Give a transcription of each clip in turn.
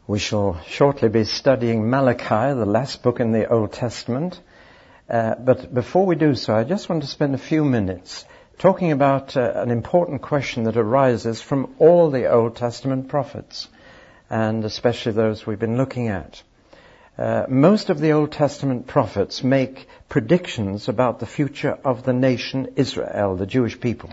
We shall shortly be studying Malachi, the last book in the Old Testament. But before we do so, I just want to spend a few minutes talking about an important question that arises from all the Old Testament prophets, and especially those we've been looking at. Most of the Old Testament prophets make predictions about the future of the nation Israel, the Jewish people.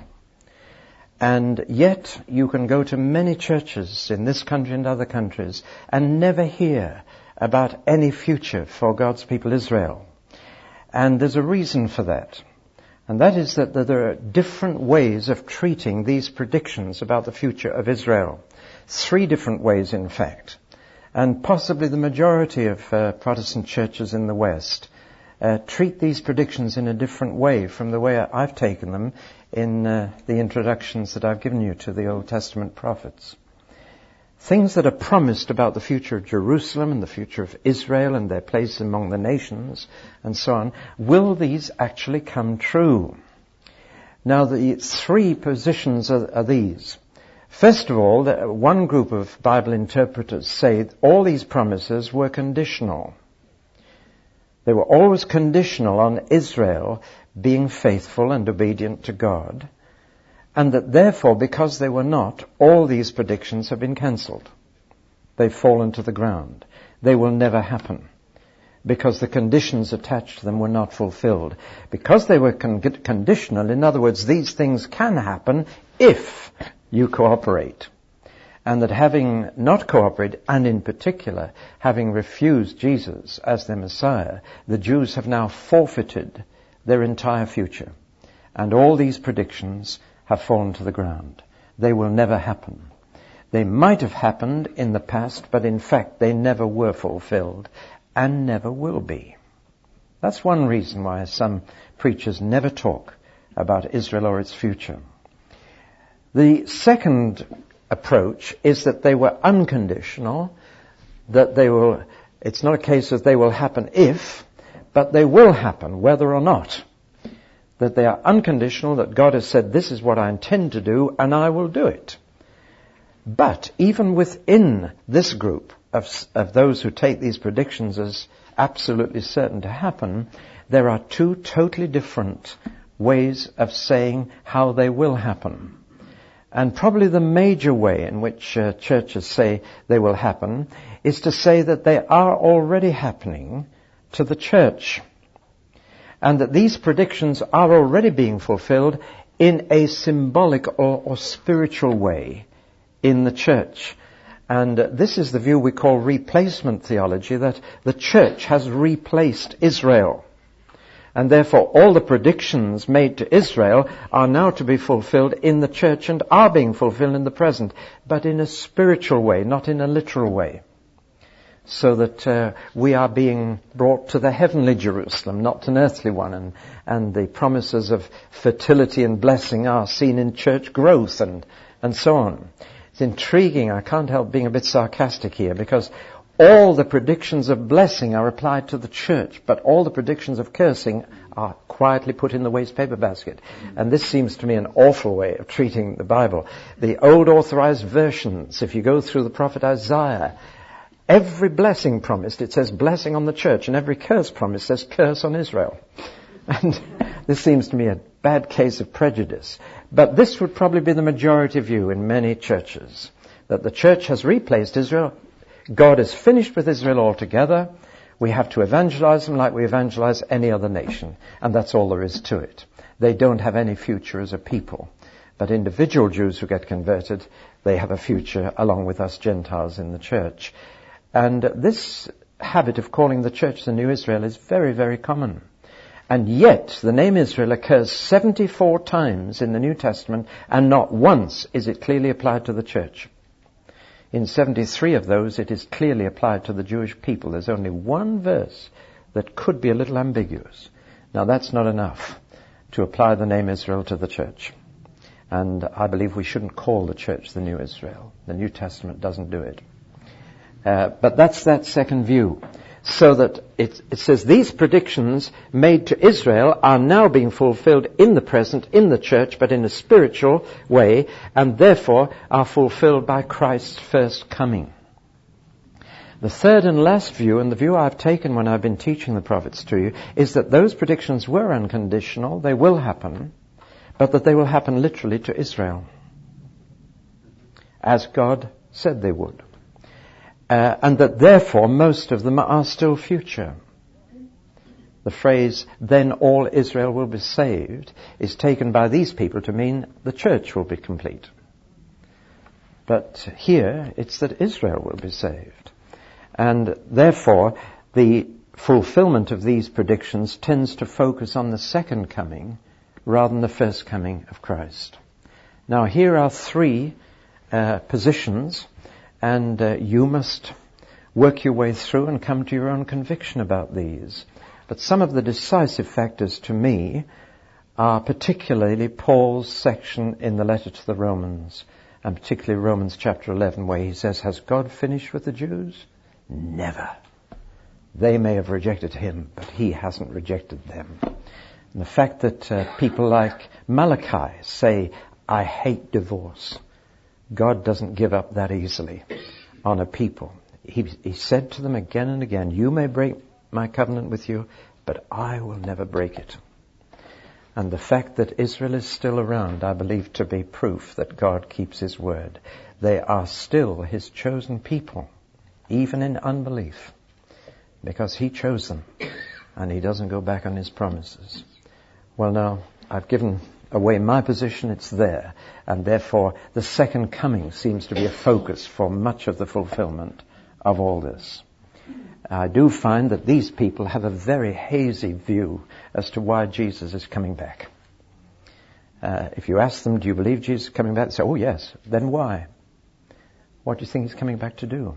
And yet you can go to many churches in this country and other countries and never hear about any future for God's people Israel. And there's a reason for that. And that is that there are different ways of treating these predictions about the future of Israel. 3 different ways, in fact. And possibly the majority of Protestant churches in the West treat these predictions in a different way from the way I've taken them in the introductions that I've given you to the Old Testament prophets. Things that are promised about the future of Jerusalem and the future of Israel and their place among the nations and so on, will these actually come true? Now, the 3 positions are these. First of all, one group of Bible interpreters say all these promises were conditional. They were always conditional on Israel being faithful and obedient to God, and that therefore, because they were not, all these predictions have been cancelled. They've fallen to the ground. They will never happen, because the conditions attached to them were not fulfilled. Because they were conditional, in other words, these things can happen if you cooperate. And that having not cooperated, and in particular, having refused Jesus as their Messiah, the Jews have now forfeited their entire future. And all these predictions have fallen to the ground. They will never happen. They might have happened in the past, but in fact they never were fulfilled, and never will be. That's one reason why some preachers never talk about Israel or its future. The second approach is that they were unconditional, that it's not a case of they will happen if, but they will happen whether or not. That they are unconditional, that God has said, this is what I intend to do, and I will do it. But even within this group of those who take these predictions as absolutely certain to happen, there are 2 totally different ways of saying how they will happen. And probably the major way in which churches say they will happen is to say that they are already happening to the church, and that these predictions are already being fulfilled in a symbolic or spiritual way in the church. And this is the view we call replacement theology, that the church has replaced Israel. And therefore all the predictions made to Israel are now to be fulfilled in the church and are being fulfilled in the present, but in a spiritual way, not in a literal way. So that we are being brought to the heavenly Jerusalem, not an earthly one. And the promises of fertility and blessing are seen in church growth and so on. It's intriguing. I can't help being a bit sarcastic here, because all the predictions of blessing are applied to the church, but all the predictions of cursing are quietly put in the waste paper basket. And this seems to me an awful way of treating the Bible. The old authorized versions, if you go through the prophet Isaiah, every blessing promised, it says blessing on the church, and every curse promised says curse on Israel. And this seems to me a bad case of prejudice. But this would probably be the majority view in many churches, that the church has replaced Israel. God is finished with Israel altogether. We have to evangelize them like we evangelize any other nation. And that's all there is to it. They don't have any future as a people. But individual Jews who get converted, they have a future along with us Gentiles in the church. And this habit of calling the church the New Israel is very, very common. And yet the name Israel occurs 74 times in the New Testament, and not once is it clearly applied to the church. In 73 of those, it is clearly applied to the Jewish people. There's only one verse that could be a little ambiguous. Now, that's not enough to apply the name Israel to the church. And I believe we shouldn't call the church the New Israel. The New Testament doesn't do it. But that's that second view. So that it says these predictions made to Israel are now being fulfilled in the present, in the church, but in a spiritual way, and therefore are fulfilled by Christ's first coming. The third and last view, and the view I've taken when I've been teaching the prophets to you, is that those predictions were unconditional, they will happen, but that they will happen literally to Israel, as God said they would. And that therefore most of them are still future. The phrase, then all Israel will be saved, is taken by these people to mean the church will be complete. But here, it's that Israel will be saved. And therefore, the fulfillment of these predictions tends to focus on the second coming rather than the first coming of Christ. Now, here are three positions, and you must work your way through and come to your own conviction about these. But some of the decisive factors to me are particularly Paul's section in the letter to the Romans, and particularly Romans chapter 11, where he says, has God finished with the Jews? Never. They may have rejected him, but he hasn't rejected them. And the fact that people like Malachi say, I hate divorce. God doesn't give up that easily on a people. He said to them again and again, you may break my covenant with you, but I will never break it. And the fact that Israel is still around, I believe to be proof that God keeps his word. They are still his chosen people, even in unbelief, because he chose them, and he doesn't go back on his promises. Well, now, I've given away my position, it's there, and therefore the second coming seems to be a focus for much of the fulfillment of all this. I do find that these people have a very hazy view as to why Jesus is coming back. If you ask them, do you believe Jesus is coming back? They say, oh yes. Then why? What do you think he's coming back to do?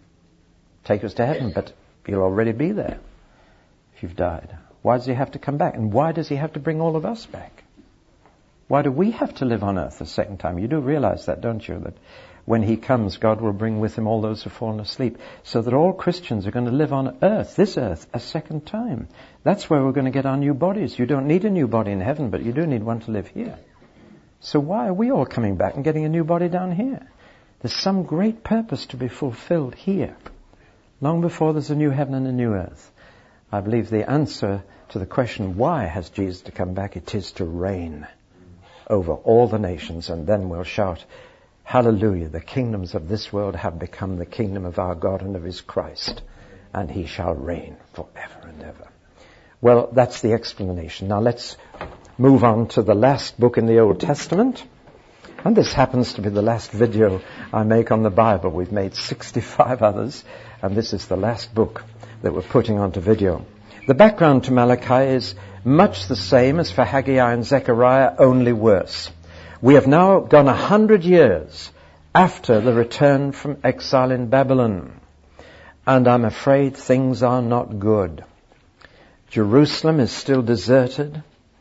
Take us to heaven, but you'll already be there if you've died. Why does he have to come back? And why does he have to bring all of us back? Why do we have to live on earth a second time? You do realize that, don't you? That when he comes, God will bring with him all those who have fallen asleep, so that all Christians are going to live on earth, this earth, a second time. That's where we're going to get our new bodies. You don't need a new body in heaven, but you do need one to live here. So why are we all coming back and getting a new body down here? There's some great purpose to be fulfilled here, long before there's a new heaven and a new earth. I believe the answer to the question, why has Jesus to come back? It is to reign over all the nations, and then we'll shout, hallelujah, the kingdoms of this world have become the kingdom of our God and of his Christ, and he shall reign forever and ever. Well, that's the explanation. Now let's move on to the last book in the Old Testament. And this happens to be the last video I make on the Bible. We've made 65 others, and this is the last book that we're putting onto video. The background to Malachi is much the same as for Haggai and Zechariah, only worse. We have now gone 100 years after the return from exile in Babylon, and I'm afraid things are not good. Jerusalem is still deserted.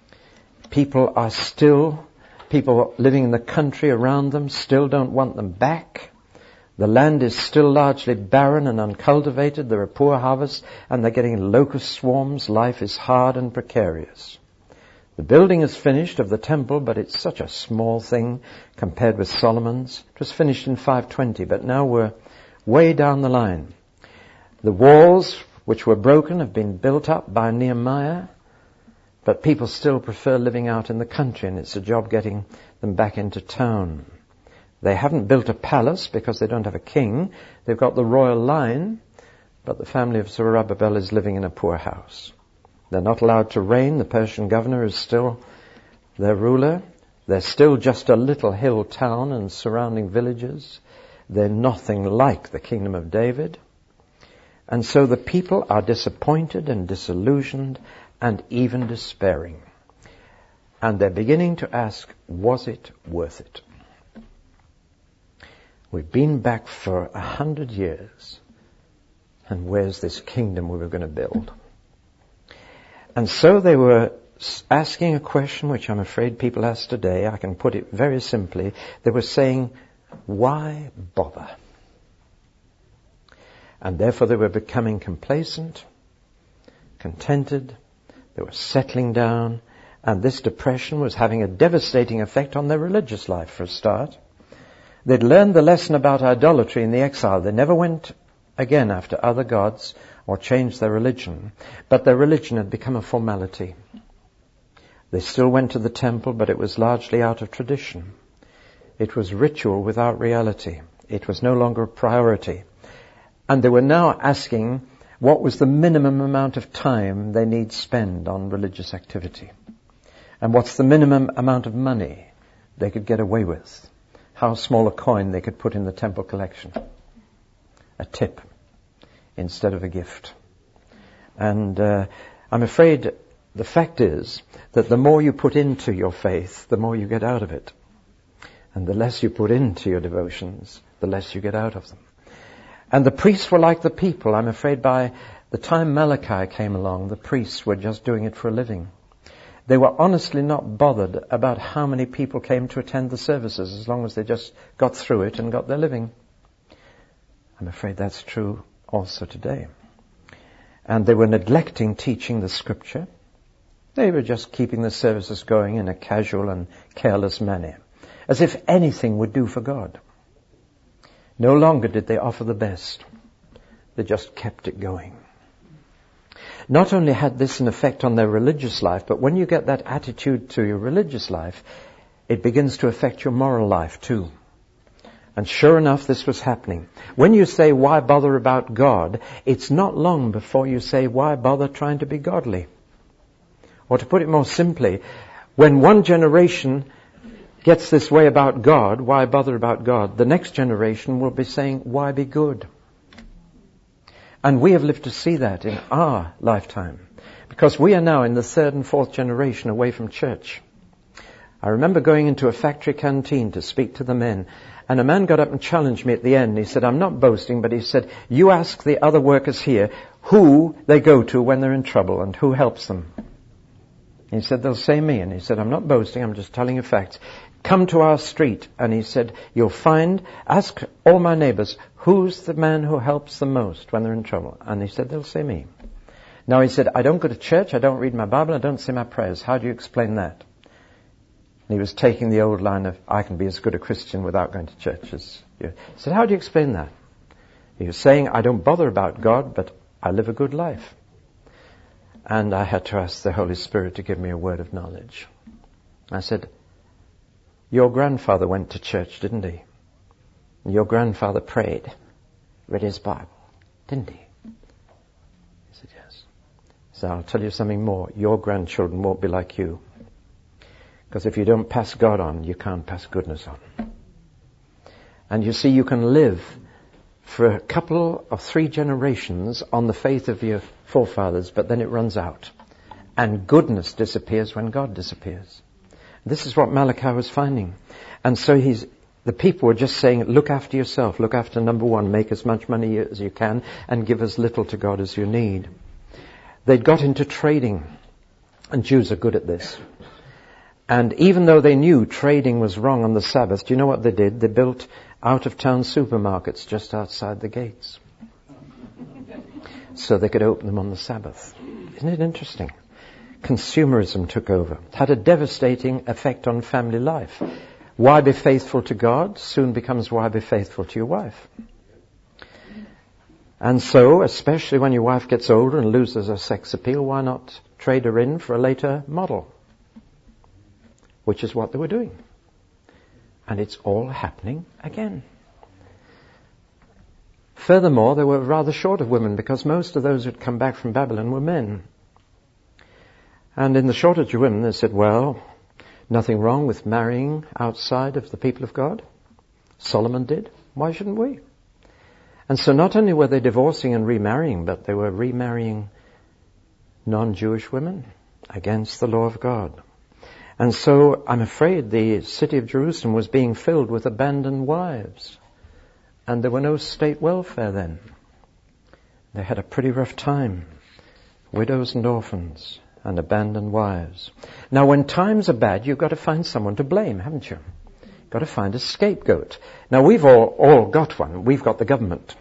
People living in the country around them still don't want them back. The land is still largely barren and uncultivated. There are poor harvests, and they're getting locust swarms. Life is hard and precarious. The building is finished of the temple, but it's such a small thing compared with Solomon's. It was finished in 520, but now we're way down the line. The walls, which were broken, have been built up by Nehemiah, but people still prefer living out in the country, and it's a job getting them back into town. They haven't built a palace because they don't have a king. They've got the royal line, but the family of Zerubbabel is living in a poor house. They're not allowed to reign. The Persian governor is still their ruler. They're still just a little hill town and surrounding villages. They're nothing like the kingdom of David. And so the people are disappointed and disillusioned and even despairing. And they're beginning to ask, was it worth it? We've been back for 100 years, and where's this kingdom we were going to build? And so they were asking a question which I'm afraid people ask today. I can put it very simply. They were saying, why bother? And therefore they were becoming complacent, contented. They were settling down, and this depression was having a devastating effect on their religious life for a start. They'd learned the lesson about idolatry in the exile. They never went again after other gods or changed their religion, but their religion had become a formality. They still went to the temple, but it was largely out of tradition. It was ritual without reality. It was no longer a priority. And they were now asking what was the minimum amount of time they need spend on religious activity. And what's the minimum amount of money they could get away with. How small a coin they could put in the temple collection. A tip instead of a gift. And I'm afraid the fact is that the more you put into your faith, the more you get out of it. And the less you put into your devotions, the less you get out of them. And the priests were like the people. I'm afraid by the time Malachi came along, the priests were just doing it for a living. They were honestly not bothered about how many people came to attend the services, as long as they just got through it and got their living. I'm afraid that's true also today. And they were neglecting teaching the scripture. They were just keeping the services going in a casual and careless manner, as if anything would do for God. No longer did they offer the best. They just kept it going. Not only had this an effect on their religious life, but when you get that attitude to your religious life, it begins to affect your moral life too. And sure enough, this was happening. When you say, why bother about God, it's not long before you say, why bother trying to be godly? Or to put it more simply, when one generation gets this way about God, why bother about God, the next generation will be saying, why be good? And we have lived to see that in our lifetime, because we are now in the third and fourth generation away from church. I remember going into a factory canteen to speak to the men, and a man got up and challenged me at the end. He said, I'm not boasting, but he said, you ask the other workers here who they go to when they're in trouble and who helps them. He said, they'll say me. And he said, I'm not boasting, I'm just telling you facts. Come to our street. And he said, you'll find, ask all my neighbors, who's the man who helps the most when they're in trouble? And he said, they'll say me. Now he said, I don't go to church, I don't read my Bible, I don't say my prayers. How do you explain that? And he was taking the old line of, I can be as good a Christian without going to church as you. He said, how do you explain that? He was saying, I don't bother about God, but I live a good life. And I had to ask the Holy Spirit to give me a word of knowledge. I said, your grandfather went to church, didn't he? Your grandfather prayed, read his Bible, didn't he? He said, yes. So I'll tell you something more. Your grandchildren won't be like you. Because if you don't pass God on, you can't pass goodness on. And you see, you can live for a couple of 3 generations on the faith of your forefathers, but then it runs out. And goodness disappears when God disappears. This is what Malachi was finding. And so the people were just saying, look after yourself, look after number one, make as much money as you can, and give as little to God as you need. They'd got into trading, and Jews are good at this. And even though they knew trading was wrong on the Sabbath, do you know what they did? They built out-of-town supermarkets just outside the gates, so they could open them on the Sabbath. Isn't it interesting? Consumerism took over. It had a devastating effect on family life. Why be faithful to God soon becomes why be faithful to your wife. And so, especially when your wife gets older and loses her sex appeal, why not trade her in for a later model? Which is what they were doing. And it's all happening again. Furthermore, they were rather short of women, because most of those who had come back from Babylon were men. And in the shortage of women, they said, well, nothing wrong with marrying outside of the people of God. Solomon did. Why shouldn't we? And so not only were they divorcing and remarrying, but they were remarrying non-Jewish women against the law of God. And so I'm afraid the city of Jerusalem was being filled with abandoned wives. And there were no state welfare then. They had a pretty rough time. Widows and orphans and abandoned wives. Now when times are bad, you've got to find someone to blame, haven't you? You've got to find a scapegoat. Now we've all got one. We've got the government.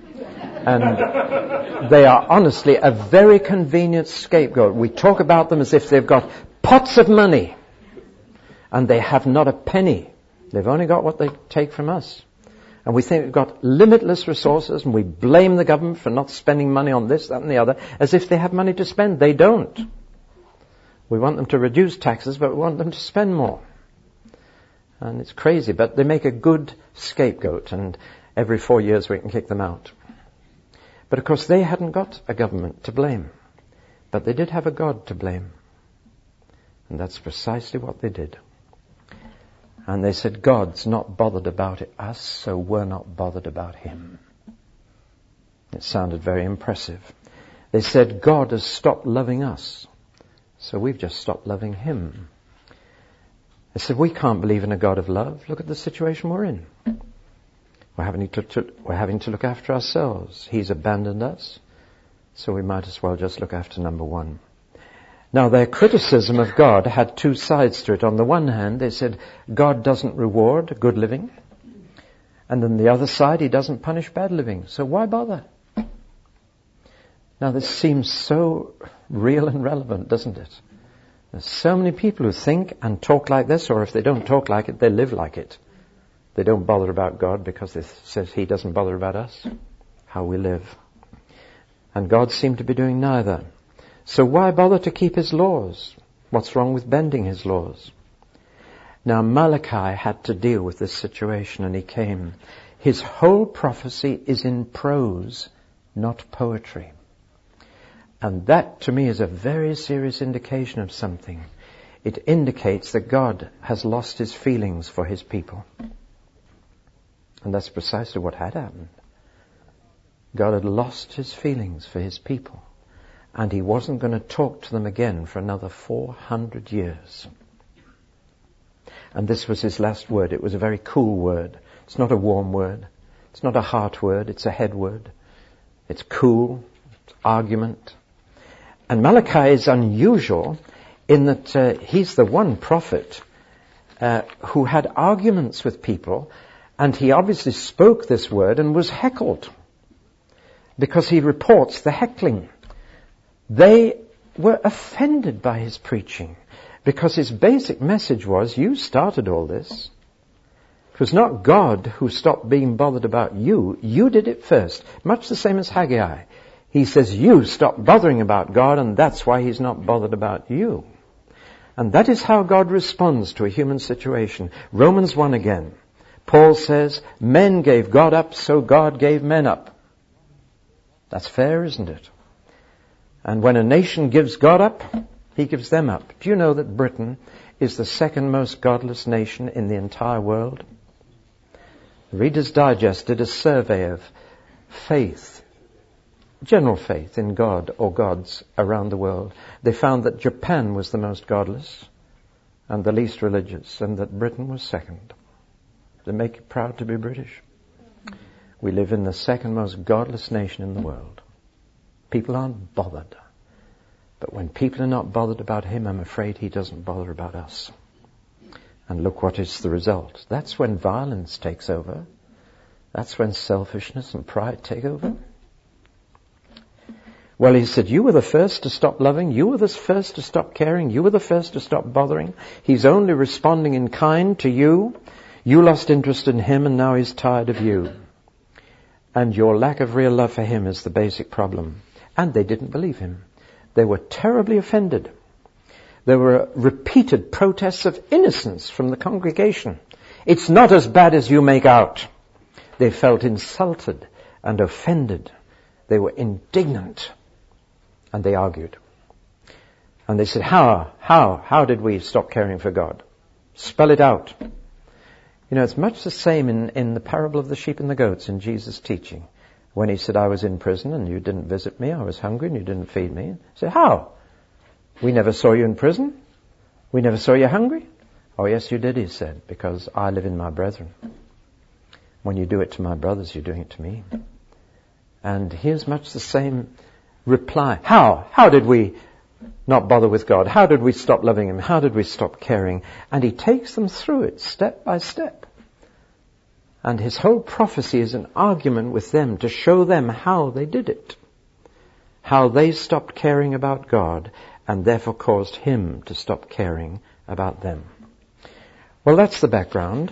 And they are honestly a very convenient scapegoat. We talk about them as if they've got pots of money. And they have not a penny. They've only got what they take from us. And we think we've got limitless resources, and we blame the government for not spending money on this, that and the other, as if they have money to spend. They don't. We want them to reduce taxes, but we want them to spend more. And it's crazy, but they make a good scapegoat, and every 4 years we can kick them out. But of course they hadn't got a government to blame, but they did have a God to blame. And that's precisely what they did. And they said, God's not bothered about us, so we're not bothered about him. It sounded very impressive. They said, God has stopped loving us, so we've just stopped loving him. They said, we can't believe in a God of love. Look at the situation we're in. We're having to look after ourselves. He's abandoned us, so we might as well just look after number one. Now, their criticism of God had two sides to it. On the one hand, they said, God doesn't reward good living. And on the other side, he doesn't punish bad living. So why bother? Now, this seems so real and relevant, doesn't it? There's so many people who think and talk like this, or if they don't talk like it, they live like it. They don't bother about God because they says he doesn't bother about us, how we live. And God seemed to be doing neither. So why bother to keep his laws? What's wrong with bending his laws? Now Malachi had to deal with this situation, and he came. His whole prophecy is in prose, not poetry. And that to me is a very serious indication of something. It indicates that God has lost his feelings for his people. And that's precisely what had happened. God had lost his feelings for his people. And he wasn't going to talk to them again for another 400 years. And this was his last word. It was a very cool word. It's not a warm word. It's not a heart word. It's a head word. It's cool. It's argument. And Malachi is unusual in that he's the one prophet who had arguments with people, and he obviously spoke this word and was heckled because he reports the heckling. They were offended by his preaching because his basic message was, you started all this. It was not God who stopped being bothered about you. You did it first. Much the same as Haggai. He says, you stopped bothering about God, and that's why he's not bothered about you. And that is how God responds to a human situation. Romans 1 again. Paul says, men gave God up, so God gave men up. That's fair, isn't it? And when a nation gives God up, he gives them up. Do you know that Britain is the second most godless nation in the entire world? Reader's Digest did a survey of faith, general faith in God or gods around the world. They found that Japan was the most godless and the least religious, and that Britain was second. They make it proud to be British. We live in the second most godless nation in the world. People aren't bothered. But when people are not bothered about him, I'm afraid he doesn't bother about us. And look what is the result. That's when violence takes over. That's when selfishness and pride take over. Well, he said, you were the first to stop loving. You were the first to stop caring. You were the first to stop bothering. He's only responding in kind to you. You lost interest in him, and now he's tired of you. And your lack of real love for him is the basic problem. And they didn't believe him. They were terribly offended. There were repeated protests of innocence from the congregation. It's not as bad as you make out. They felt insulted and offended. They were indignant. And they argued. And they said, how did we stop caring for God? Spell it out. You know, it's much the same in the parable of the sheep and the goats in Jesus' teaching. When he said, I was in prison and you didn't visit me. I was hungry and you didn't feed me. He said, how? We never saw you in prison. We never saw you hungry. Oh, yes, you did, he said, because I live in my brethren. When you do it to my brothers, you're doing it to me. And here's much the same reply. How? How did we not bother with God? How did we stop loving him? How did we stop caring? And he takes them through it step by step. And his whole prophecy is an argument with them to show them how they did it. How they stopped caring about God and therefore caused him to stop caring about them. Well, that's the background.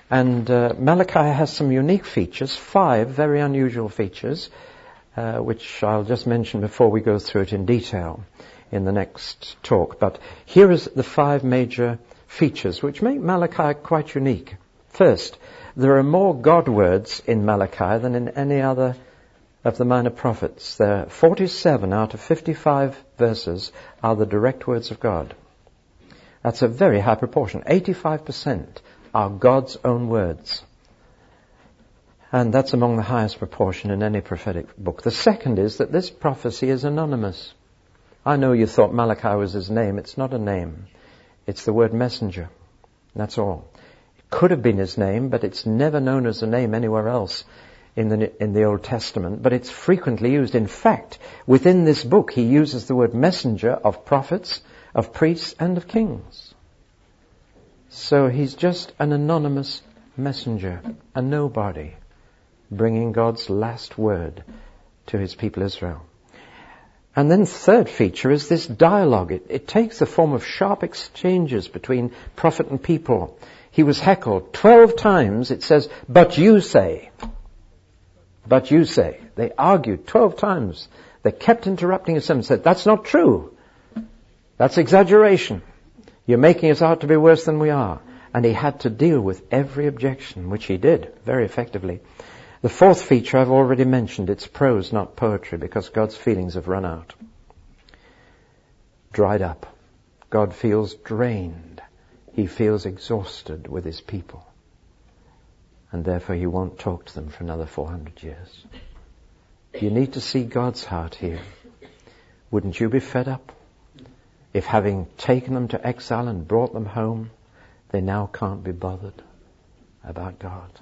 And Malachi has some unique features, 5 very unusual features, which I'll just mention before we go through it in detail in the next talk. But here is the 5 major features which make Malachi quite unique. First, there are more God words in Malachi than in any other of the minor prophets. There are 47 out of 55 verses are the direct words of God. That's a very high proportion. 85% are God's own words. And that's among the highest proportion in any prophetic book. The second is that this prophecy is anonymous. I know you thought Malachi was his name. It's not a name. It's the word messenger. That's all. It could have been his name, but it's never known as a name anywhere else in the Old Testament. But it's frequently used. In fact, within this book, he uses the word messenger of prophets, of priests, and of kings. So he's just an anonymous messenger, a nobody, bringing God's last word to his people Israel. And then third feature is this dialogue. It takes the form of sharp exchanges between prophet and people. He was heckled 12 times. It says, "But you say." But you say. They argued 12 times. They kept interrupting him and said, "That's not true. That's exaggeration. You're making us out to be worse than we are." And he had to deal with every objection, which he did very effectively. The fourth feature I've already mentioned. It's prose, not poetry, because God's feelings have run out. Dried up. God feels drained. He feels exhausted with his people. And therefore he won't talk to them for another 400 years. You need to see God's heart here. Wouldn't you be fed up if, having taken them to exile and brought them home, they now can't be bothered about God?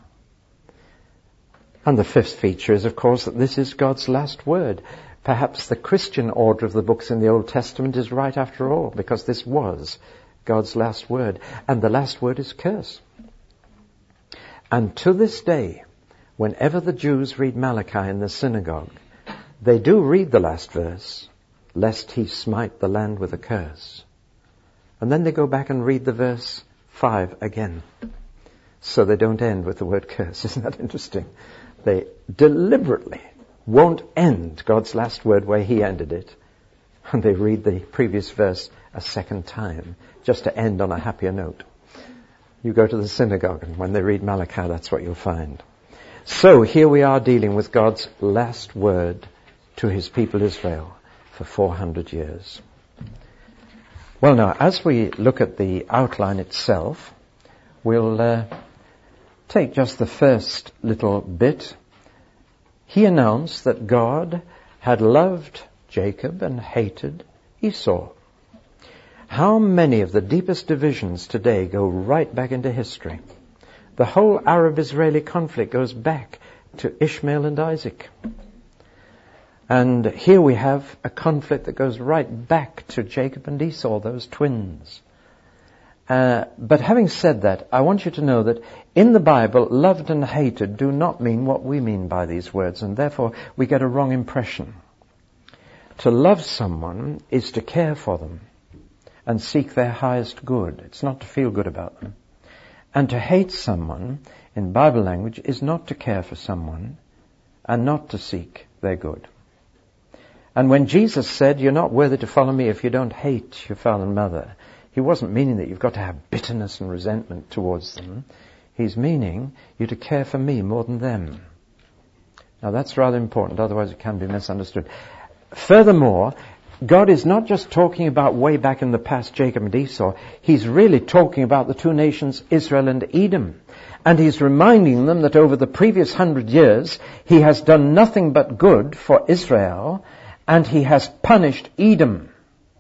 And the fifth feature is, of course, that this is God's last word. Perhaps the Christian order of the books in the Old Testament is right after all, because this was God's last word. And the last word is curse. And to this day, whenever the Jews read Malachi in the synagogue, they do read the last verse, "Lest he smite the land with a curse." And then they go back and read the verse 5 again. So they don't end with the word curse. Isn't that interesting? They deliberately won't end God's last word where he ended it. And they read the previous verse a second time, just to end on a happier note. You go to the synagogue, and when they read Malachi, that's what you'll find. So here we are dealing with God's last word to his people Israel for 400 years. Well, now, as we look at the outline itself, we'll take just the first little bit. He announced that God had loved Jacob and hated Esau. How many of the deepest divisions today go right back into history? The whole Arab-Israeli conflict goes back to Ishmael and Isaac. And here we have a conflict that goes right back to Jacob and Esau, those twins. But having said that, I want you to know that in the Bible, loved and hated do not mean what we mean by these words, and therefore we get a wrong impression. To love someone is to care for them and seek their highest good. It's not to feel good about them. And to hate someone, in Bible language, is not to care for someone and not to seek their good. And when Jesus said, "You're not worthy to follow me if you don't hate your father and mother," he wasn't meaning that you've got to have bitterness and resentment towards them. He's meaning you to care for me more than them. Now that's rather important, otherwise it can be misunderstood. Furthermore, God is not just talking about way back in the past Jacob and Esau. He's really talking about the two nations, Israel and Edom. And he's reminding them that over the previous 100 years, he has done nothing but good for Israel, and he has punished Edom.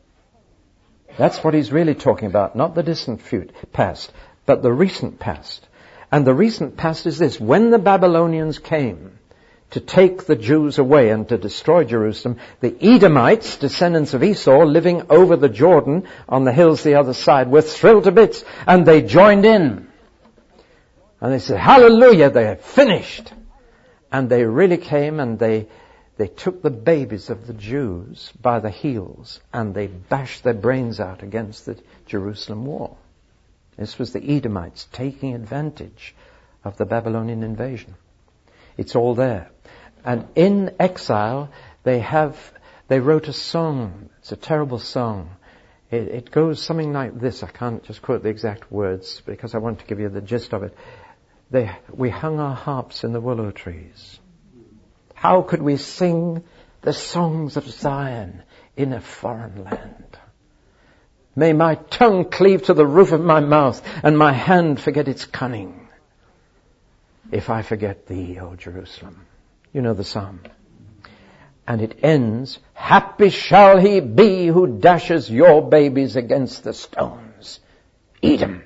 That's what he's really talking about, not the distant past, but the recent past. And the recent past is this: when the Babylonians came to take the Jews away and to destroy Jerusalem, the Edomites, descendants of Esau, living over the Jordan on the hills the other side, were thrilled to bits, and they joined in. And they said, "Hallelujah, they're finished." And they really came and they took the babies of the Jews by the heels and they bashed their brains out against the Jerusalem wall. This was the Edomites taking advantage of the Babylonian invasion. It's all there. And in exile, they wrote a song. It's a terrible song. It goes something like this. I can't just quote the exact words because I want to give you the gist of it. We hung our harps in the willow trees. How could we sing the songs of Zion in a foreign land? May my tongue cleave to the roof of my mouth and my hand forget its cunning. If I forget thee, O Jerusalem. You know the psalm. And it ends, happy shall he be who dashes your babies against the stones. Edom.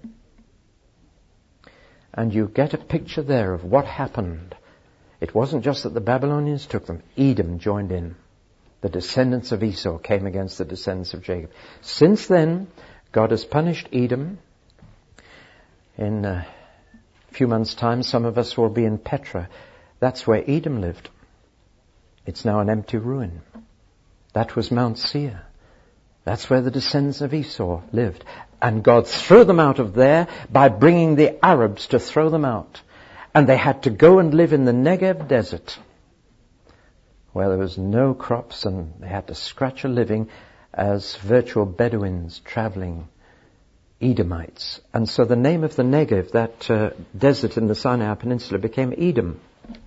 And you get a picture there of what happened. It wasn't just that the Babylonians took them. Edom joined in. The descendants of Esau came against the descendants of Jacob. Since then, God has punished Edom. In a few months' time, some of us will be in Petra. That's where Edom lived. It's now an empty ruin. That was Mount Seir. That's where the descendants of Esau lived. And God threw them out of there by bringing the Arabs to throw them out. And they had to go and live in the Negev desert, where there was no crops, and they had to scratch a living as virtual Bedouins traveling, Edomites. And so the name of the Negev, that desert in the Sinai Peninsula, became Edom.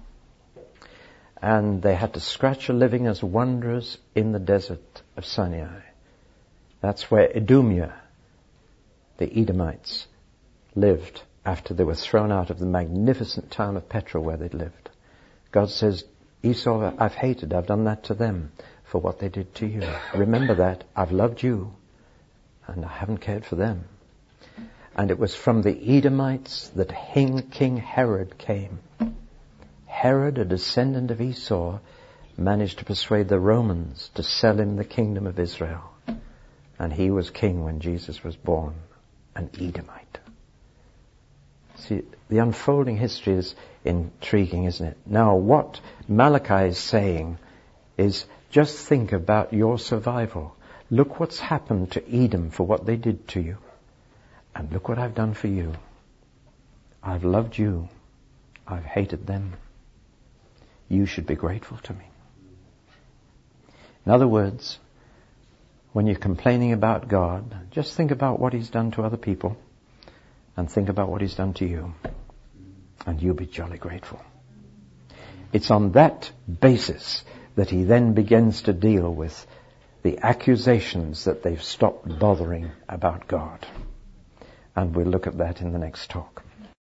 And they had to scratch a living as wanderers in the desert of Sinai. That's where Idumea, the Edomites, lived after they were thrown out of the magnificent town of Petra where they'd lived. God says, Esau, I've hated, I've done that to them for what they did to you. Remember that, I've loved you, and I haven't cared for them. And it was from the Edomites that King Herod came. Herod, a descendant of Esau, managed to persuade the Romans to sell him the kingdom of Israel. And he was king when Jesus was born, an Edomite. See, the unfolding history is intriguing, isn't it? Now, what Malachi is saying is just think about your survival. Look what's happened to Edom for what they did to you. And look what I've done for you. I've loved you. I've hated them. You should be grateful to me. In other words, when you're complaining about God, just think about what He's done to other people and think about what He's done to you. And you'll be jolly grateful. It's on that basis that He then begins to deal with the accusations that they've stopped bothering about God. And we'll look at that in the next talk.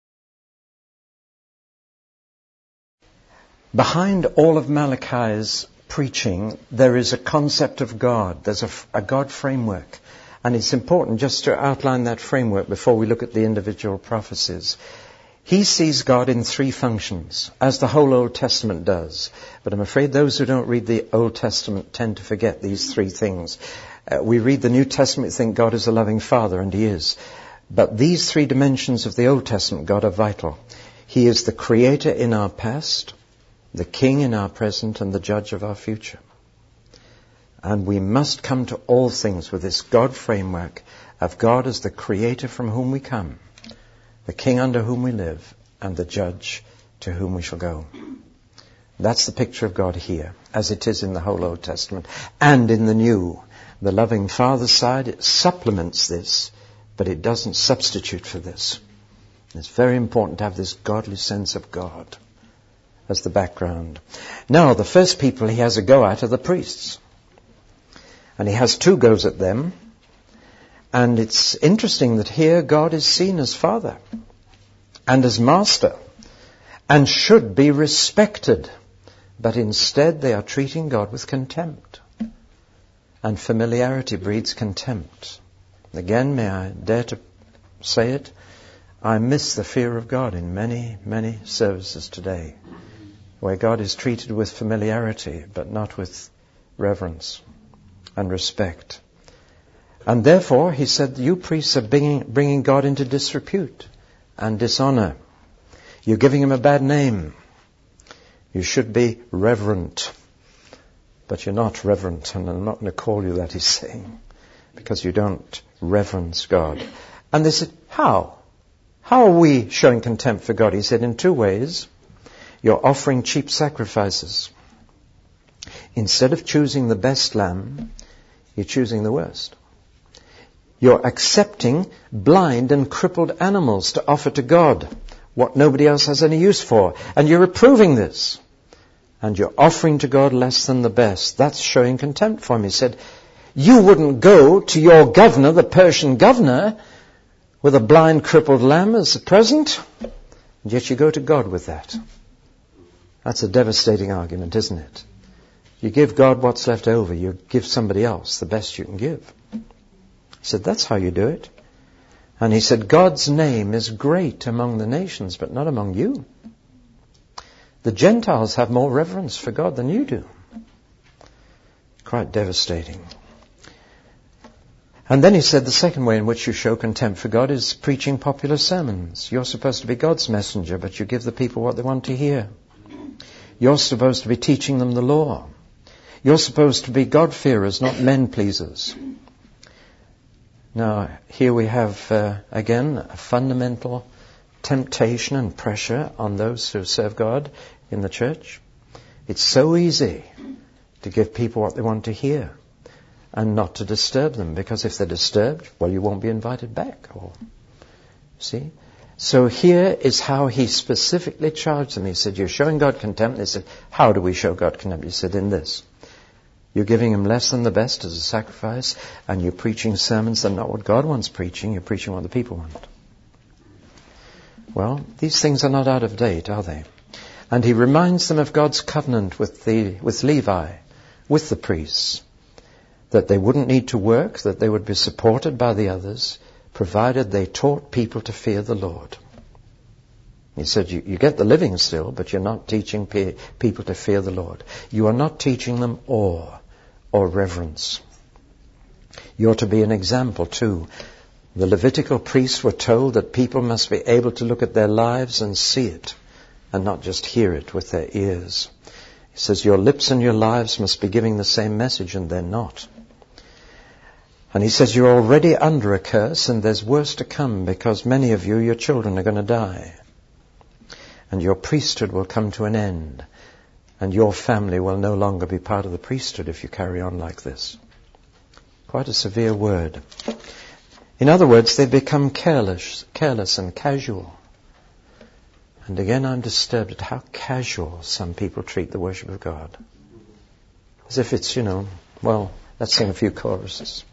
Behind all of Malachi's preaching, there is a concept of God. There's a God framework. And it's important just to outline that framework before we look at the individual prophecies. He sees God in three functions, as the whole Old Testament does. But I'm afraid those who don't read the Old Testament tend to forget these three things. We read the New Testament, think God is a loving Father, and He is. But these three dimensions of the Old Testament God are vital. He is the Creator in our past, the King in our present, and the Judge of our future. And we must come to all things with this God framework of God as the Creator from whom we come, the King under whom we live, and the Judge to whom we shall go. That's the picture of God here, as it is in the whole Old Testament. And in the New, the loving Father side, it supplements this, but it doesn't substitute for this. It's very important to have this godly sense of God as the background. Now, the first people He has a go at are the priests. And He has two goes at them. And it's interesting that here God is seen as Father and as Master and should be respected. But instead they are treating God with contempt. And familiarity breeds contempt. Again, may I dare to say it? I miss the fear of God in many, many services today, where God is treated with familiarity, but not with reverence and respect. And therefore, He said, you priests are bringing God into disrepute and dishonor. You're giving Him a bad name. You should be reverent. But you're not reverent, and I'm not going to call you that, He's saying, because you don't reverence God. And they said, how? How are we showing contempt for God? He said, in two ways. You're offering cheap sacrifices. Instead of choosing the best lamb, you're choosing the worst. You're accepting blind and crippled animals to offer to God what nobody else has any use for. And you're approving this. And you're offering to God less than the best. That's showing contempt for him. He said, you wouldn't go to your governor, the Persian governor, with a blind, crippled lamb as a present, and yet you go to God with that. That's a devastating argument, isn't it? You give God what's left over. You give somebody else the best you can give. He said, that's how you do it. And he said, God's name is great among the nations, but not among you. The Gentiles have more reverence for God than you do. Quite devastating. And then he said the second way in which you show contempt for God is preaching popular sermons. You're supposed to be God's messenger, but you give the people what they want to hear. You're supposed to be teaching them the law. You're supposed to be God-fearers, not men-pleasers. Now, here we have, again, a fundamental temptation and pressure on those who serve God in the church. It's so easy to give people what they want to hear and not to disturb them, because if they're disturbed, well, you won't be invited back. See? So here is how he specifically charged them. He said, you're showing God contempt. They said, how do we show God contempt? He said, in this. You're giving him less than the best as a sacrifice, and you're preaching sermons that are not what God wants preaching. You're preaching what the people want. Well, these things are not out of date, are they? And he reminds them of God's covenant with Levi, with the priests, that they wouldn't need to work, that they would be supported by the others, provided they taught people to fear the Lord. He said, you get the living still, but you're not teaching people to fear the Lord. You are not teaching them awe or reverence. You're to be an example too. The Levitical priests were told that people must be able to look at their lives and see it, and not just hear it with their ears. He says, your lips and your lives must be giving the same message, and they're not. And he says, you're already under a curse, and there's worse to come, because many of you, your children, are going to die. And your priesthood will come to an end. And your family will no longer be part of the priesthood if you carry on like this. Quite a severe word. In other words, they become careless and casual. And again, I'm disturbed at how casual some people treat the worship of God. As if it's, well, let's sing a few choruses.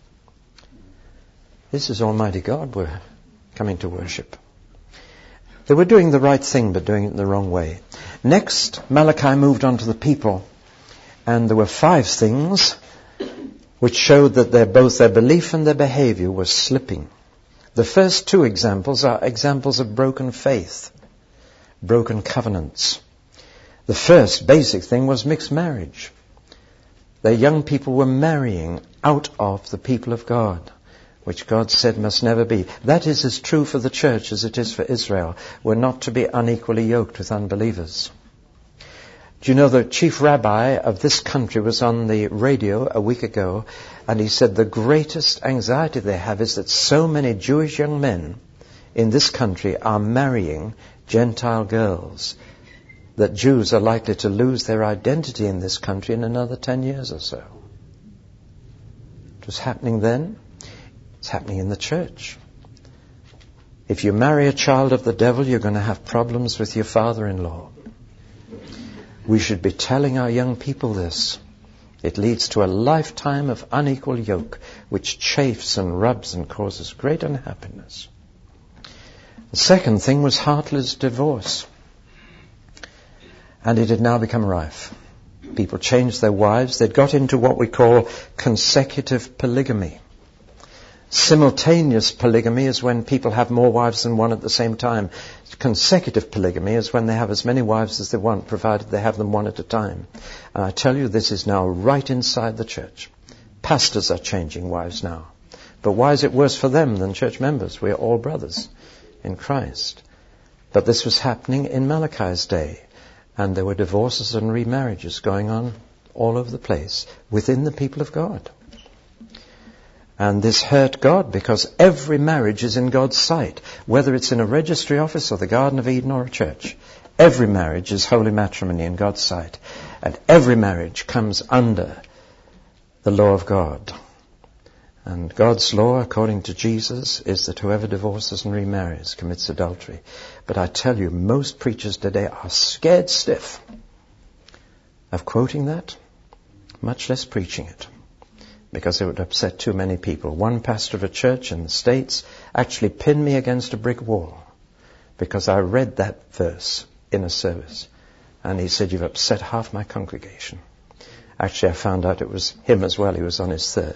This is Almighty God we're coming to worship. They were doing the right thing, but doing it in the wrong way. Next, Malachi moved on to the people. And there were 5 things which showed that both their belief and their behavior was slipping. The first 2 examples are examples of broken faith, broken covenants. The first basic thing was mixed marriage. Their young people were marrying out of the people of God, which God said must never be. That is as true for the church as it is for Israel. We're not to be unequally yoked with unbelievers. Do you know the chief rabbi of this country was on the radio a week ago, and he said the greatest anxiety they have is that so many Jewish young men in this country are marrying Gentile girls, that Jews are likely to lose their identity in this country in another 10 years or so. It was happening then. It's happening in the church. If you marry a child of the devil, you're going to have problems with your father-in-law. We should be telling our young people this. It leads to a lifetime of unequal yoke, which chafes and rubs and causes great unhappiness. The second thing was heartless divorce. And it had now become rife. People changed their wives. They'd got into what we call consecutive polygamy. Simultaneous polygamy is when people have more wives than one at the same time. Consecutive polygamy is when they have as many wives as they want, provided they have them one at a time. And I tell you, this is now right inside the church. Pastors are changing wives now. But why is it worse for them than church members? We are all brothers in Christ. But this was happening in Malachi's day. And there were divorces and remarriages going on all over the place within the people of God. And this hurt God, because every marriage is in God's sight, whether it's in a registry office or the Garden of Eden or a church. Every marriage is holy matrimony in God's sight. And every marriage comes under the law of God. And God's law, according to Jesus, is that whoever divorces and remarries commits adultery. But I tell you, most preachers today are scared stiff of quoting that, much less preaching it, because it would upset too many people. One pastor of a church in the States actually pinned me against a brick wall because I read that verse in a service. And he said, "You've upset half my congregation." Actually, I found out it was him as well. He was on his third.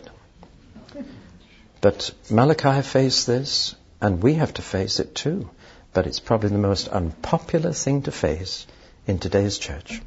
But Malachi faced this, and we have to face it too. But it's probably the most unpopular thing to face in today's church.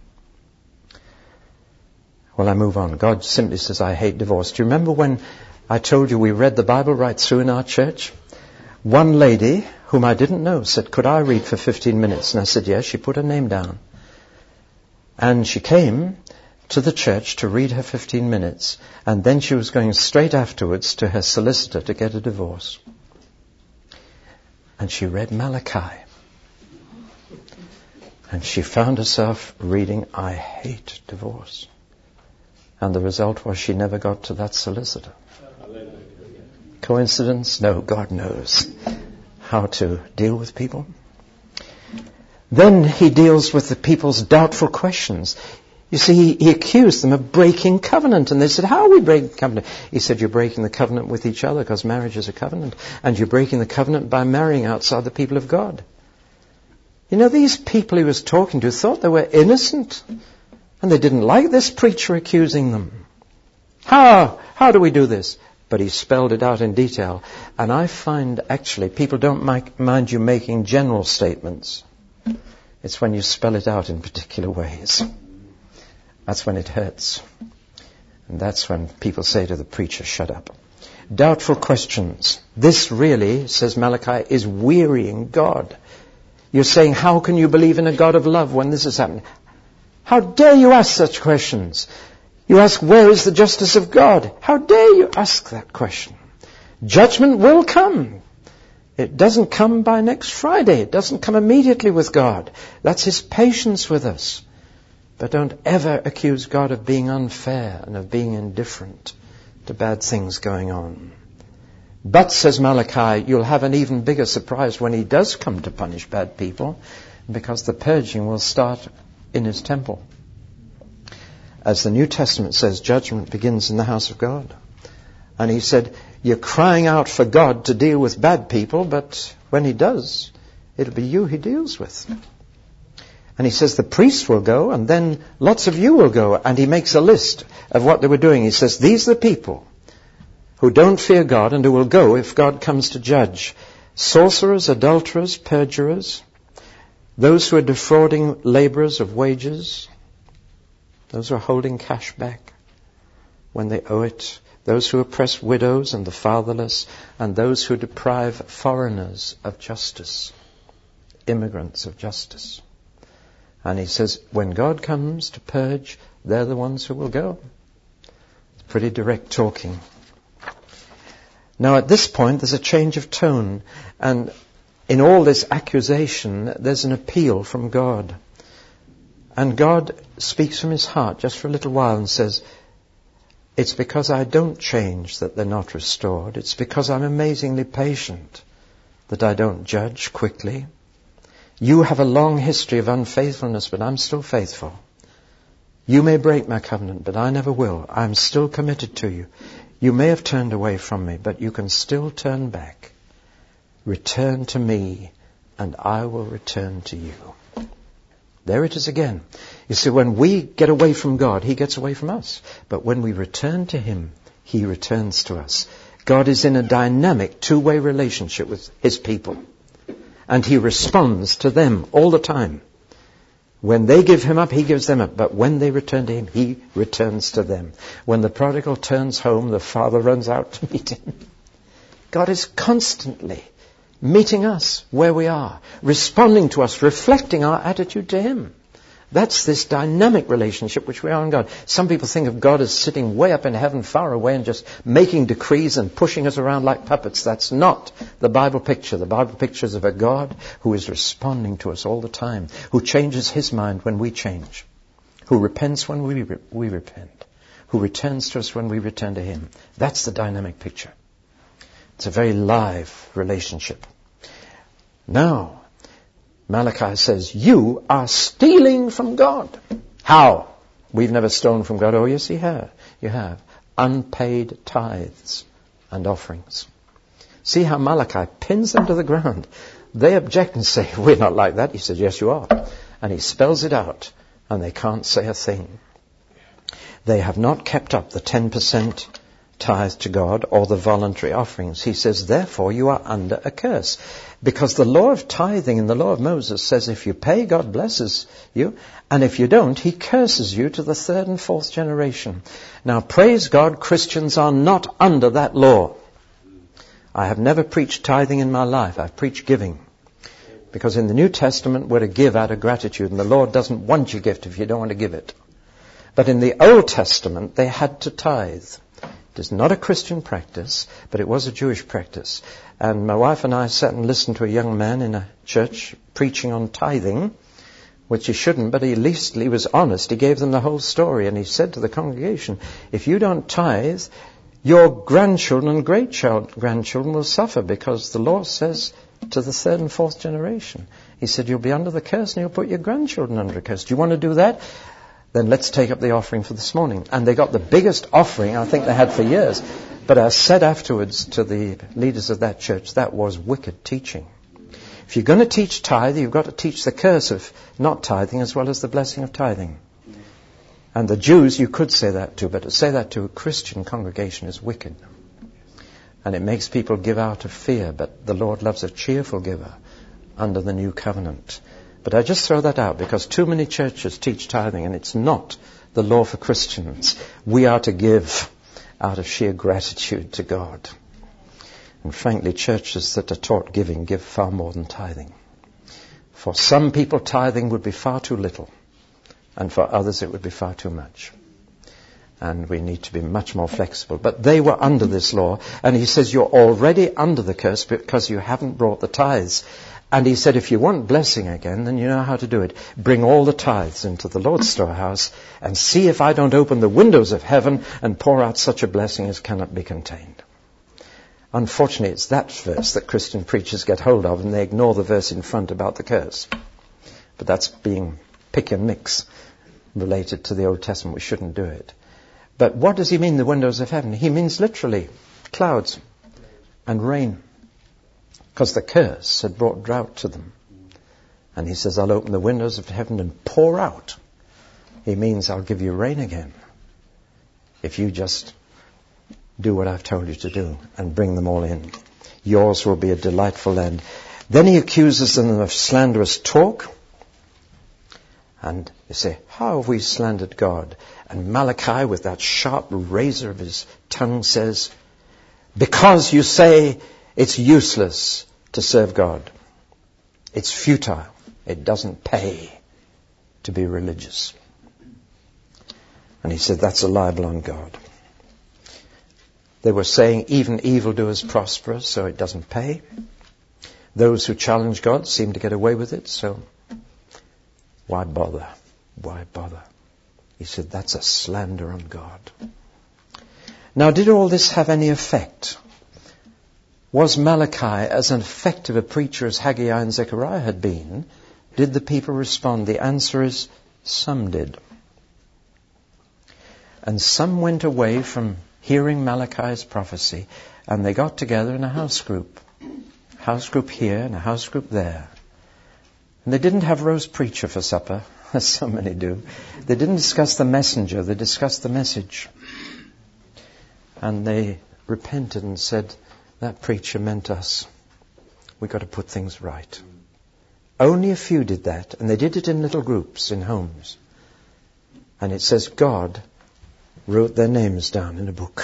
Well, I move on. God simply says, "I hate divorce." Do you remember when I told you we read the Bible right through in our church? One lady, whom I didn't know, said, "Could I read for 15 minutes? And I said, yes. She put her name down. And she came to the church to read her 15 minutes, and then she was going straight afterwards to her solicitor to get a divorce. And she read Malachi. And she found herself reading, "I hate divorce." And the result was she never got to that solicitor. Coincidence? No, God knows how to deal with people. Then he deals with the people's doubtful questions. You see, he accused them of breaking covenant. And they said, "How are we breaking covenant?" He said, "You're breaking the covenant with each other, because marriage is a covenant. And you're breaking the covenant by marrying outside the people of God." You know, these people he was talking to thought they were innocent. And they didn't like this preacher accusing them. How do we do this? But he spelled it out in detail. And I find, actually, people don't mind you making general statements. It's when you spell it out in particular ways. That's when it hurts. And that's when people say to the preacher, "Shut up." Doubtful questions. This really, says Malachi, is wearying God. You're saying, "How can you believe in a God of love when this is happening?" How dare you ask such questions? You ask, "Where is the justice of God?" How dare you ask that question? Judgment will come. It doesn't come by next Friday. It doesn't come immediately with God. That's his patience with us. But don't ever accuse God of being unfair and of being indifferent to bad things going on. But, says Malachi, you'll have an even bigger surprise when he does come to punish bad people, because the purging will start in his temple. As the New Testament says, judgment begins in the house of God. And he said, you're crying out for God to deal with bad people, but when he does, it'll be you he deals with. And he says the priests will go, and then lots of you will go. And he makes a list of what they were doing. He says, these are the people who don't fear God and who will go if God comes to judge. Sorcerers, adulterers, perjurers, those who are defrauding laborers of wages, those who are holding cash back when they owe it, those who oppress widows and the fatherless, and those who deprive foreigners of justice, immigrants of justice. And he says, when God comes to purge, they're the ones who will go. It's pretty direct talking. Now at this point, there's a change of tone. And in all this accusation, there's an appeal from God. And God speaks from his heart just for a little while and says, it's because I don't change that they're not restored. It's because I'm amazingly patient that I don't judge quickly. You have a long history of unfaithfulness, but I'm still faithful. You may break my covenant, but I never will. I'm still committed to you. You may have turned away from me, but you can still turn back. Return to me, and I will return to you. There it is again. You see, when we get away from God, he gets away from us. But when we return to him, he returns to us. God is in a dynamic two-way relationship with his people. And he responds to them all the time. When they give him up, he gives them up. But when they return to him, he returns to them. When the prodigal turns home, the father runs out to meet him. God is constantly meeting us where we are, responding to us, reflecting our attitude to him. That's this dynamic relationship which we are in God. Some people think of God as sitting way up in heaven, far away, and just making decrees and pushing us around like puppets. That's not the Bible picture. The Bible picture is of a God who is responding to us all the time, who changes his mind when we change, who repents when we repent, who returns to us when we return to him. That's the dynamic picture. It's a very live relationship. Now, Malachi says, you are stealing from God. How? We've never stolen from God. Oh, yes, you have. Unpaid tithes and offerings. See how Malachi pins them to the ground. They object and say, we're not like that. He says, yes, you are. And he spells it out, and they can't say a thing. They have not kept up the 10% tithe to God or the voluntary offerings. He says, therefore, you are under a curse. Because the law of tithing in the law of Moses says if you pay, God blesses you. And if you don't, he curses you to the third and fourth generation. Now, praise God, Christians are not under that law. I have never preached tithing in my life. I've preached giving. Because in the New Testament, we're to give out of gratitude. And the Lord doesn't want your gift if you don't want to give it. But in the Old Testament, they had to tithe. It is not a Christian practice, but it was a Jewish practice. And my wife and I sat and listened to a young man in a church preaching on tithing, which he shouldn't, but at least he was honest. He gave them the whole story, and he said to the congregation, if you don't tithe, your grandchildren and great-grandchildren will suffer, because the law says to the third and fourth generation. He said, you'll be under the curse and you'll put your grandchildren under a curse. Do you want to do that? Then let's take up the offering for this morning. And they got the biggest offering I think they had for years. But I said afterwards to the leaders of that church, that was wicked teaching. If you're going to teach tithe, you've got to teach the curse of not tithing as well as the blessing of tithing. And the Jews you could say that to, but to say that to a Christian congregation is wicked. And it makes people give out of fear, but the Lord loves a cheerful giver under the new covenant. But I just throw that out because too many churches teach tithing, and it's not the law for Christians. We are to give out of sheer gratitude to God. And frankly, churches that are taught giving give far more than tithing. For some people, tithing would be far too little, and for others it would be far too much. And we need to be much more flexible. But they were under this law, and he says you're already under the curse because you haven't brought the tithes. And he said, if you want blessing again, then you know how to do it. Bring all the tithes into the Lord's storehouse and see if I don't open the windows of heaven and pour out such a blessing as cannot be contained. Unfortunately, it's that verse that Christian preachers get hold of, and they ignore the verse in front about the curse. But that's being pick and mix related to the Old Testament. We shouldn't do it. But what does he mean, the windows of heaven? He means literally clouds and rain. Because the curse had brought drought to them. And he says, I'll open the windows of heaven and pour out. He means I'll give you rain again. If you just do what I've told you to do and bring them all in. Yours will be a delightful land. Then he accuses them of slanderous talk. And you say, how have we slandered God? And Malachi, with that sharp razor of his tongue, says, because you say it's useless to serve God. It's futile. It doesn't pay to be religious. And he said that's a libel on God. They were saying even evildoers prosper, so it doesn't pay. Those who challenge God seem to get away with it, so why bother? Why bother? He said that's a slander on God. Now, did all this have any effect? Was Malachi as effective a preacher as Haggai and Zechariah had been? Did the people respond? The answer is, some did. And some went away from hearing Malachi's prophecy, and they got together in a house group. House group here and a house group there. And they didn't have roast preacher for supper, as so many do. They didn't discuss the messenger, they discussed the message. And they repented and said, that preacher meant us. We've got to put things right. Only a few did that, and they did it in little groups, in homes. And it says God wrote their names down in a book.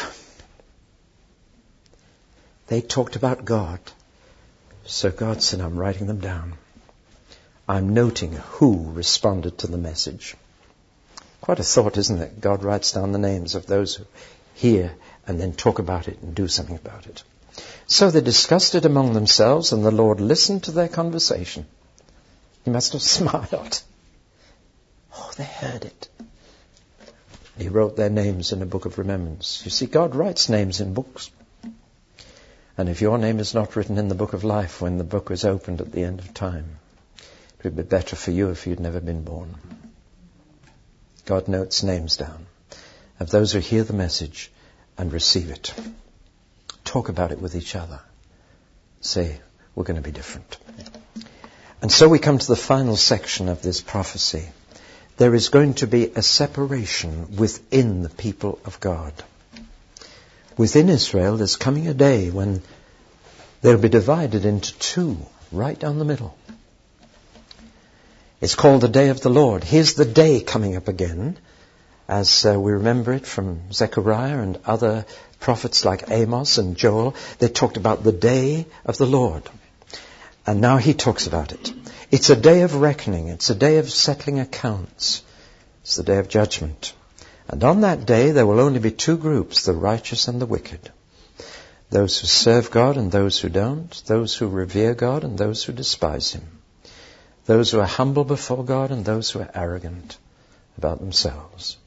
They talked about God, so God said, I'm writing them down. I'm noting who responded to the message. Quite a thought, isn't it? God writes down the names of those who hear and then talk about it and do something about it. So they discussed it among themselves, and the Lord listened to their conversation. He must have smiled. Oh, they heard it. He wrote their names in a book of remembrance. You see, God writes names in books. And if your name is not written in the book of life when the book is opened at the end of time, it would be better for you if you'd never been born. God notes names down of those who hear the message and receive it. Talk about it with each other. Say, we're going to be different. And so we come to the final section of this prophecy. There is going to be a separation within the people of God. Within Israel, there's coming a day when they'll be divided into two, right down the middle. It's called the day of the Lord. Here's the day coming up again, as we remember it from Zechariah and other prophets like Amos and Joel. They talked about the day of the Lord. And now he talks about it. It's a day of reckoning. It's a day of settling accounts. It's the day of judgment. And on that day there will only be two groups, the righteous and the wicked. Those who serve God and those who don't. Those who revere God and those who despise Him. Those who are humble before God and those who are arrogant about themselves.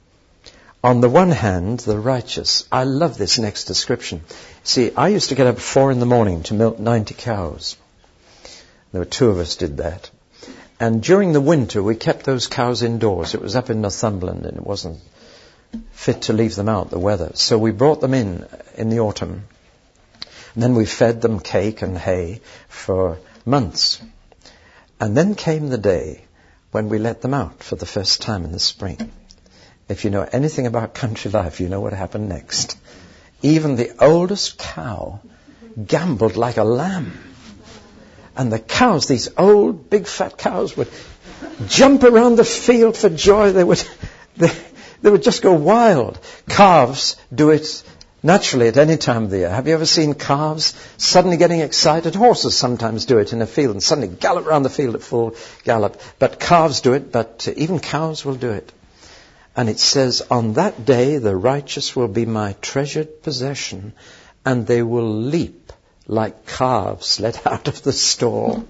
On the one hand, the righteous. I love this next description. See, I used to get up at 4 a.m. to milk 90 cows. There were 2 of us did that. And during the winter, we kept those cows indoors. It was up in Northumberland and it wasn't fit to leave them out, the weather. So we brought them in the autumn. And then we fed them cake and hay for months. And then came the day when we let them out for the first time in the spring. If you know anything about country life, you know what happened next. Even the oldest cow gambled like a lamb. And the cows, these old, big, fat cows, would jump around the field for joy. They would just go wild. Calves do it naturally at any time of the year. Have you ever seen calves suddenly getting excited? Horses sometimes do it in a field and suddenly gallop around the field at full gallop. But calves do it, but even cows will do it. And it says, on that day the righteous will be my treasured possession, and they will leap like calves let out of the stall.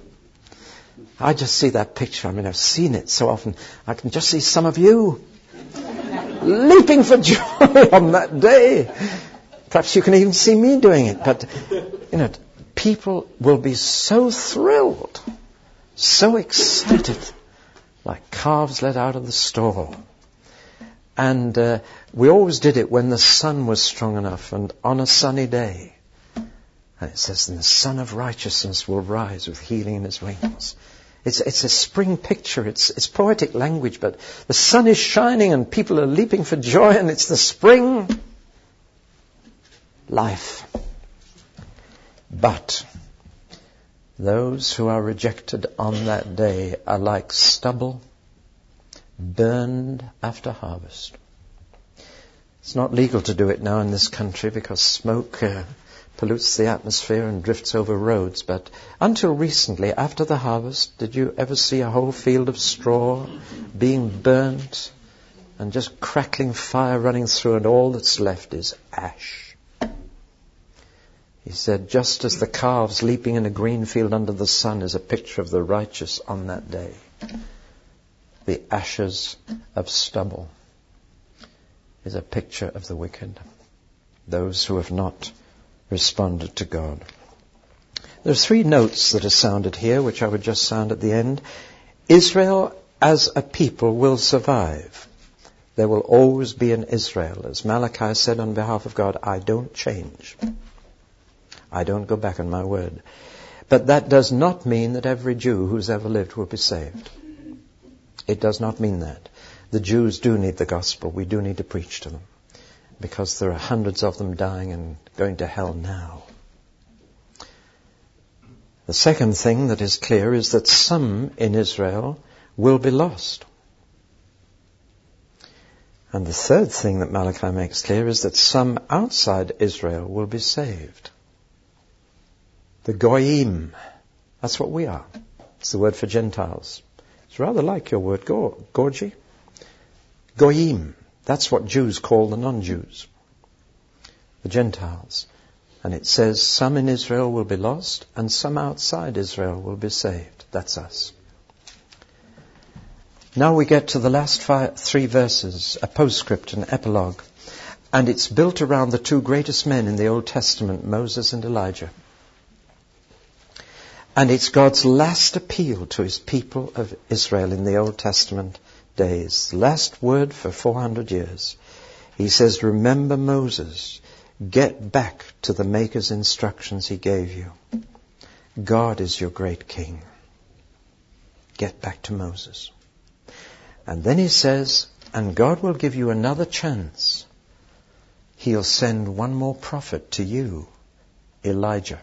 I just see that picture. I mean, I've seen it so often. I can just see some of you leaping for joy on that day. Perhaps you can even see me doing it. But, people will be so thrilled, so excited, like calves let out of the stall. And we always did it when the sun was strong enough and on a sunny day. And it says, and the Son of Righteousness will rise with healing in his wings. It's a spring picture. It's poetic language, but the sun is shining and people are leaping for joy, and it's the spring life. But those who are rejected on that day are like stubble burned after harvest. It's not legal to do it now in this country because smoke pollutes the atmosphere and drifts over roads. But until recently, after the harvest, did you ever see a whole field of straw being burnt and just crackling fire running through, and all that's left is ash? He said, just as the calves leaping in a green field under the sun is a picture of the righteous on that day, the ashes of stubble is a picture of the wicked, those who have not responded to God. There are 3 notes that are sounded here, which I would just sound at the end. Israel as a people will survive. There will always be an Israel. As Malachi said on behalf of God, I don't change. I don't go back on my word. But that does not mean that every Jew who's ever lived will be saved. It does not mean that. The Jews do need the gospel. We do need to preach to them, because there are hundreds of them dying and going to hell now. The second thing that is clear is that some in Israel will be lost. And the third thing that Malachi makes clear is that some outside Israel will be saved. The Goyim, that's what we are. It's the word for Gentiles. It's rather like your word, Gorgi. Goyim. That's what Jews call the non-Jews. The Gentiles. And it says some in Israel will be lost and some outside Israel will be saved. That's us. Now we get to the last three verses, a postscript, an epilogue. And it's built around the two greatest men in the Old Testament, Moses and Elijah. And it's God's last appeal to his people of Israel in the Old Testament days. Last word for 400 years. He says, remember Moses. Get back to the Maker's instructions he gave you. God is your great king. Get back to Moses. And then he says, and God will give you another chance. He'll send one more prophet to you, Elijah.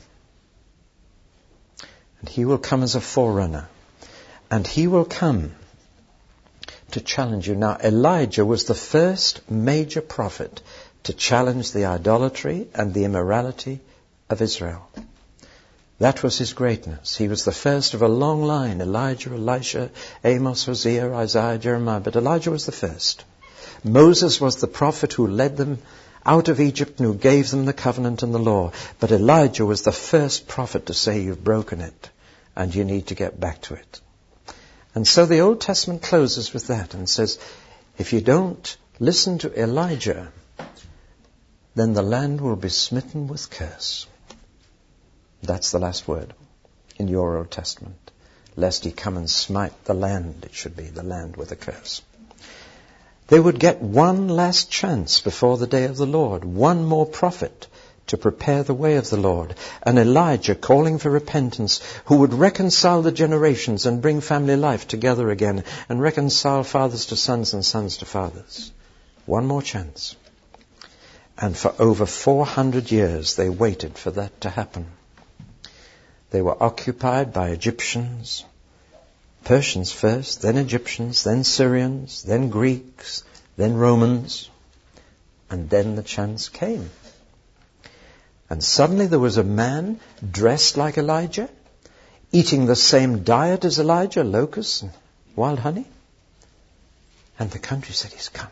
And he will come as a forerunner. And he will come to challenge you. Now, Elijah was the first major prophet to challenge the idolatry and the immorality of Israel. That was his greatness. He was the first of a long line. Elijah, Elisha, Amos, Hosea, Isaiah, Jeremiah. But Elijah was the first. Moses was the prophet who led them out of Egypt and who gave them the covenant and the law. But Elijah was the first prophet to say, you've broken it and you need to get back to it. And so the Old Testament closes with that and says, if you don't listen to Elijah, then the land will be smitten with curse. That's the last word in your Old Testament. Lest he come and smite the land, it should be the land with a curse. They would get one last chance before the day of the Lord, one more prophet to prepare the way of the Lord, and Elijah calling for repentance, who would reconcile the generations and bring family life together again, and reconcile fathers to sons and sons to fathers. One more chance. And for over 400 years they waited for that to happen. They were occupied by Egyptians, Persians first, then Egyptians, then Syrians, then Greeks, then Romans, and then the chance came. And suddenly there was a man dressed like Elijah, eating the same diet as Elijah, locusts and wild honey. And the country said, he's come.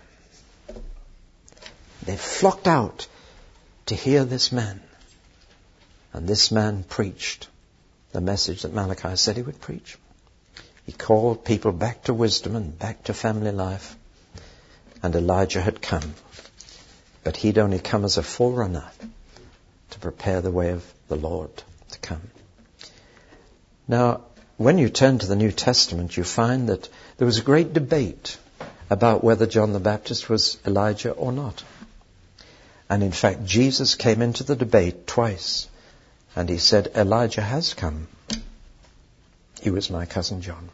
They flocked out to hear this man. And this man preached the message that Malachi said he would preach. He called people back to wisdom and back to family life. And Elijah had come. But he'd only come as a forerunner to prepare the way of the Lord to come. Now, when you turn to the New Testament, you find that there was a great debate about whether John the Baptist was Elijah or not. And in fact, Jesus came into the debate twice. And he said, Elijah has come. He was my cousin John.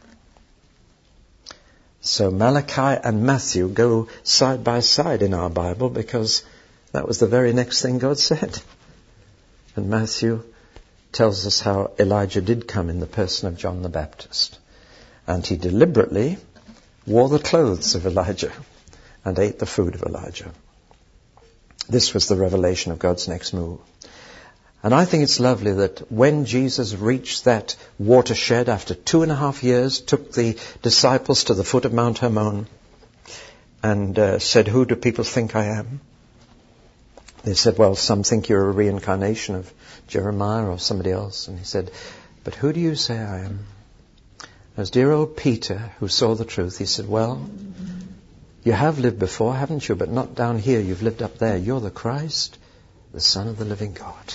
So Malachi and Matthew go side by side in our Bible because that was the very next thing God said. And Matthew tells us how Elijah did come in the person of John the Baptist. And he deliberately wore the clothes of Elijah and ate the food of Elijah. This was the revelation of God's next move. And I think it's lovely that when Jesus reached that watershed after 2.5 years, took the disciples to the foot of Mount Hermon and said, who do people think I am? They said, well, some think you're a reincarnation of Jeremiah or somebody else. And he said, but who do you say I am? As dear old Peter, who saw the truth, he said, well, you have lived before, haven't you? But not down here, you've lived up there. You're the Christ, the Son of the living God.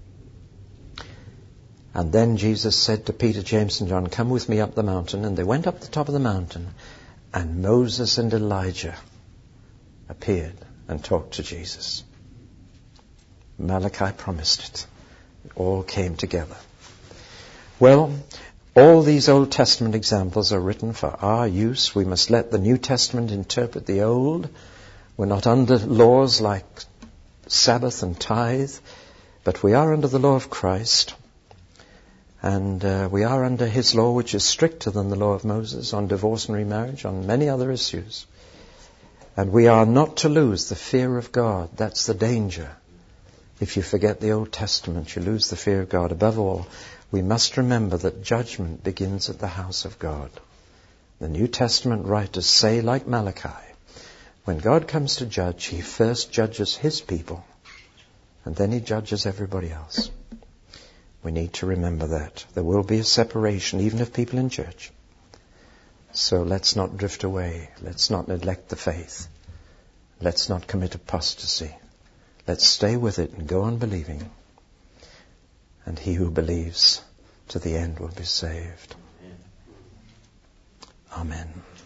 And then Jesus said to Peter, James and John, come with me up the mountain. And they went up the top of the mountain. And Moses and Elijah appeared and talked to Jesus. Malachi promised it. It all came together. Well, all these Old Testament examples are written for our use. We must let the New Testament interpret the Old. We're not under laws like Sabbath and tithe, but we are under the law of Christ. And we are under his law, which is stricter than the law of Moses on divorce and remarriage, on many other issues. And we are not to lose the fear of God. That's the danger. If you forget the Old Testament, you lose the fear of God. Above all, we must remember that judgment begins at the house of God. The New Testament writers say, like Malachi, when God comes to judge, he first judges his people, and then he judges everybody else. We need to remember that. There will be a separation, even of people in church. So let's not drift away. Let's not neglect the faith. Let's not commit apostasy. Let's stay with it and go on believing. And he who believes to the end will be saved. Amen.